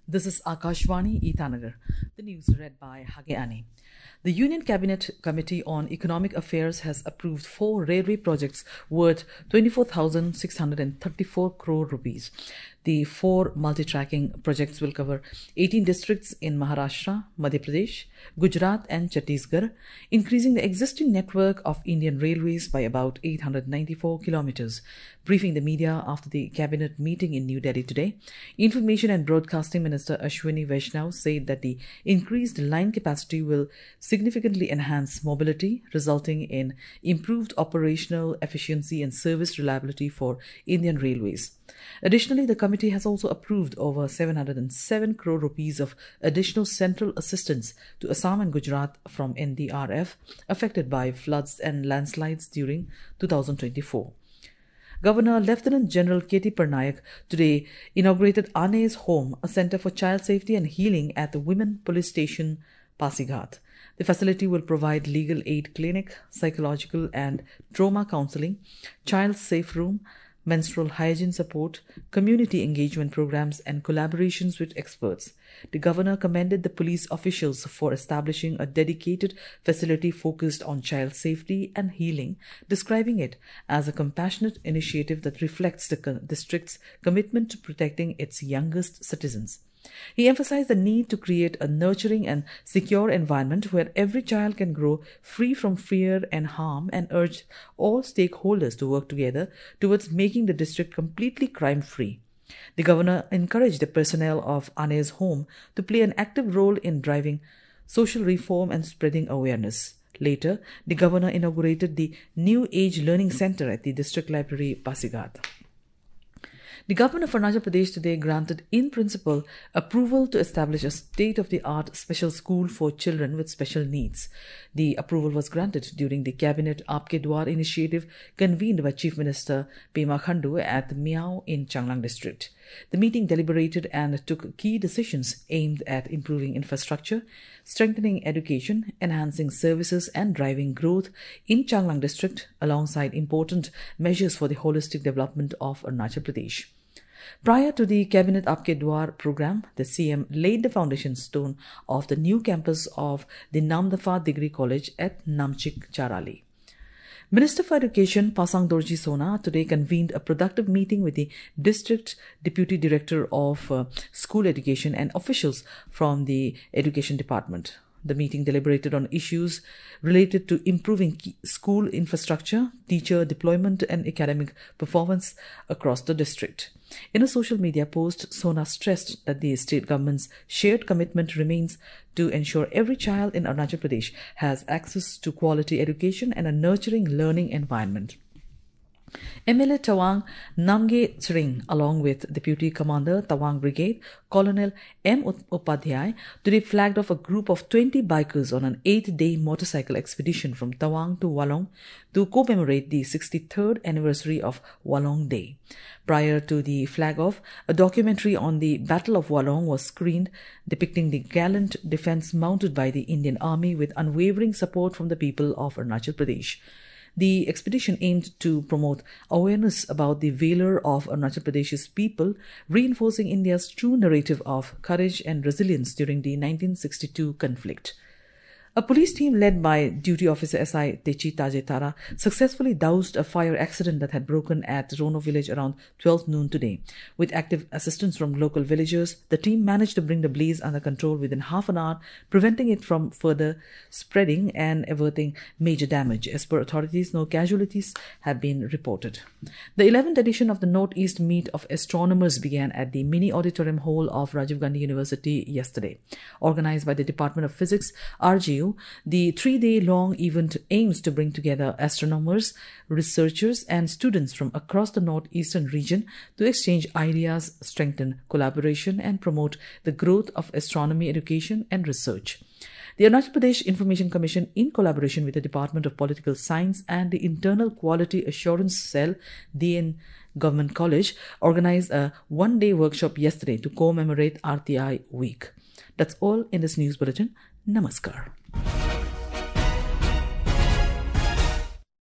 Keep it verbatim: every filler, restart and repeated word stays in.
This is Akashvani Itanagar. The news read by Hageani. The Union Cabinet Committee on Economic Affairs has approved four railway projects worth twenty-four thousand six hundred thirty-four crore rupees. The four multi-tracking projects will cover eighteen districts in Maharashtra, Madhya Pradesh, Gujarat and Chhattisgarh, increasing the existing network of Indian Railways by about eight hundred ninety-four kilometers. Briefing the media after the cabinet meeting in New Delhi today, Information and Broadcasting Minister Ashwini Vaishnaw said that the increased line capacity will significantly enhance mobility, resulting in improved operational efficiency and service reliability for Indian Railways. Additionally, the committee has also approved over seven hundred seven crore rupees of additional central assistance to Assam and Gujarat from N D R F affected by floods and landslides during two thousand twenty-four. Governor Lieutenant General K T Parnaik today inaugurated Ane's Home, a center for child safety and healing at the Women Police Station, Pasighat. The facility will provide legal aid clinic, psychological and trauma counseling, child safe room, menstrual hygiene support, community engagement programs and collaborations with experts. The governor commended the police officials for establishing a dedicated facility focused on child safety and healing, describing it as a compassionate initiative that reflects the co- district's commitment to protecting its youngest citizens. He emphasized the need to create a nurturing and secure environment where every child can grow free from fear and harm, and urged all stakeholders to work together towards making the district completely crime-free. The governor encouraged the personnel of Ane's Home to play an active role in driving social reform and spreading awareness. Later, the governor inaugurated the New Age Learning Center at the District Library, Pasighat. The government of Arunachal Pradesh today granted in principle approval to establish a state-of-the-art special school for children with special needs. The approval was granted during the Cabinet Aapke Dwar initiative convened by Chief Minister Pema Khandu at Miao in Changlang district. The meeting deliberated and took key decisions aimed at improving infrastructure, strengthening education, enhancing services and driving growth in Changlang district alongside important measures for the holistic development of Arunachal Pradesh. Prior to the Cabinet Aapke Dwar program, the C M laid the foundation stone of the new campus of the Namdapha Degree College at Namchik Charali. Minister for Education Pasang Dorji Sona today convened a productive meeting with the District Deputy Director of uh, School Education and officials from the Education Department. The meeting deliberated on issues related to improving school infrastructure, teacher deployment and academic performance across the district. In a social media post, Sona stressed that the state government's shared commitment remains to ensure every child in Arunachal Pradesh has access to quality education and a nurturing learning environment. M L A Tawang Namge Tsring, along with Deputy Commander Tawang Brigade, Colonel M. Upadhyay, today flagged off a group of twenty bikers on an eight-day motorcycle expedition from Tawang to Walong to commemorate the sixty-third anniversary of Walong Day. Prior to the flag-off, a documentary on the Battle of Walong was screened, depicting the gallant defense mounted by the Indian Army with unwavering support from the people of Arunachal Pradesh. The expedition aimed to promote awareness about the valor of Arunachal Pradesh's people, reinforcing India's true narrative of courage and resilience during the nineteen sixty-two conflict. A police team led by Duty Officer S I Techi Tajetara successfully doused a fire accident that had broken at Rono village around twelve noon today. With active assistance from local villagers, the team managed to bring the blaze under control within half an hour, preventing it from further spreading and averting major damage. As per authorities, no casualties have been reported. The eleventh edition of the Northeast Meet of Astronomers began at the Mini Auditorium Hall of Rajiv Gandhi University yesterday. Organized by the Department of Physics, R G U, the three-day-long event aims to bring together astronomers, researchers and students from across the northeastern region to exchange ideas, strengthen collaboration and promote the growth of astronomy education and research. The Arunachal Pradesh Information Commission, in collaboration with the Department of Political Science and the Internal Quality Assurance Cell, D N Government College, organized a one-day workshop yesterday to commemorate R T I Week. That's all in this news bulletin. Namaskar.